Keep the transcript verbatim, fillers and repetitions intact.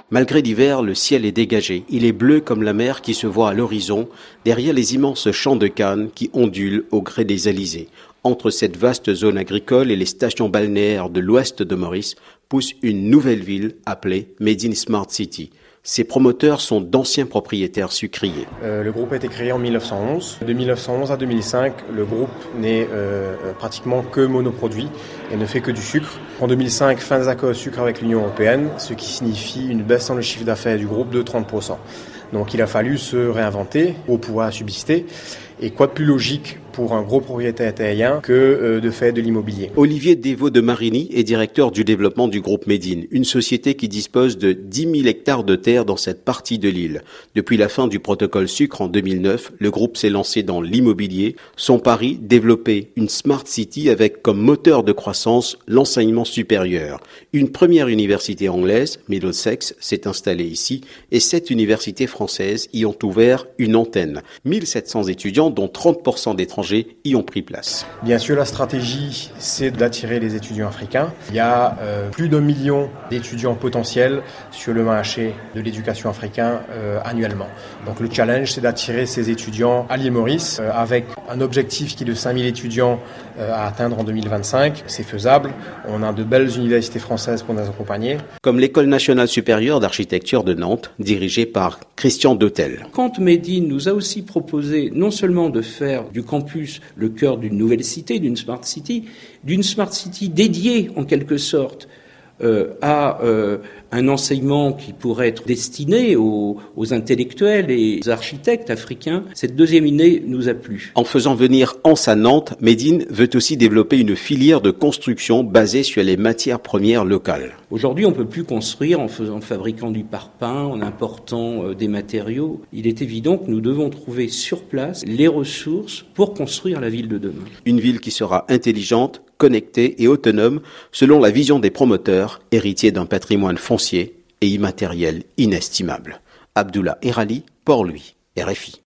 Malgré l'hiver, le ciel est dégagé. Il est bleu comme la mer qui se voit à l'horizon, derrière les immenses champs de canne qui ondulent au gré des alizés. Entre cette vaste zone agricole et les stations balnéaires de l'ouest de Maurice pousse une nouvelle ville appelée Médine Smart City. Ses promoteurs sont d'anciens propriétaires sucriers. Euh, le groupe a été créé en mille neuf cent onze. De mille neuf cent onze à deux mille cinq, le groupe n'est euh, pratiquement que monoproduit et ne fait que du sucre. En deux mille cinq, fin des accords de sucre avec l'Union europééenne, ce qui signifie une baisse dans le chiffre d'affaires du groupe de trente pour cent. Donc il a fallu se réinventer pour pouvoir subsister. Et quoi de plus logique pour un gros propriétaire terrien que euh, de faire de l'immobilier. Olivier Desvaux de Marigny est directeur du développement du groupe Médine, une société qui dispose de dix mille hectares de terre dans cette partie de l'île. Depuis la fin du protocole sucre en deux mille neuf, le groupe s'est lancé dans l'immobilier. Son pari, développer une Smart City avec comme moteur de croissance l'enseignement supérieur. Une première université anglaise, Middlesex, s'est installée ici et sept universités françaises y ont ouvert une antenne. mille sept cents étudiants, dont trente pour cent d'étrangers, y ont pris place. Bien sûr, la stratégie, c'est d'attirer les étudiants africains. Il y a euh, plus d'un million d'étudiants potentiels sur le marché de l'éducation africain euh, annuellement. Donc le challenge, c'est d'attirer ces étudiants à l'île Maurice euh, avec un objectif qui est de cinq mille étudiants euh, à atteindre en deux mille vingt-cinq. C'est faisable. On a de belles universités françaises pour nous accompagner. Comme l'École nationale supérieure d'architecture de Nantes, dirigée par Christian Dautel. Quand Médine nous a aussi proposé non seulement de faire du campus le cœur d'une nouvelle cité, d'une Smart City, d'une Smart City dédiée en quelque sorte euh, à euh, un enseignement qui pourrait être destiné aux, aux intellectuels et aux architectes africains. Cette deuxième idée nous a plu. En faisant venir Anse à Nantes, Médine veut aussi développer une filière de construction basée sur les matières premières locales. Aujourd'hui, on ne peut plus construire en, faisant, en fabriquant du parpaing, en important euh, des matériaux. Il est évident que nous devons trouver sur place les ressources pour construire la ville de demain. Une ville qui sera intelligente, connectée et autonome selon la vision des promoteurs, héritiers d'un patrimoine foncier et immatériel inestimable. Abdullah Erali, Port-Louis, R F I.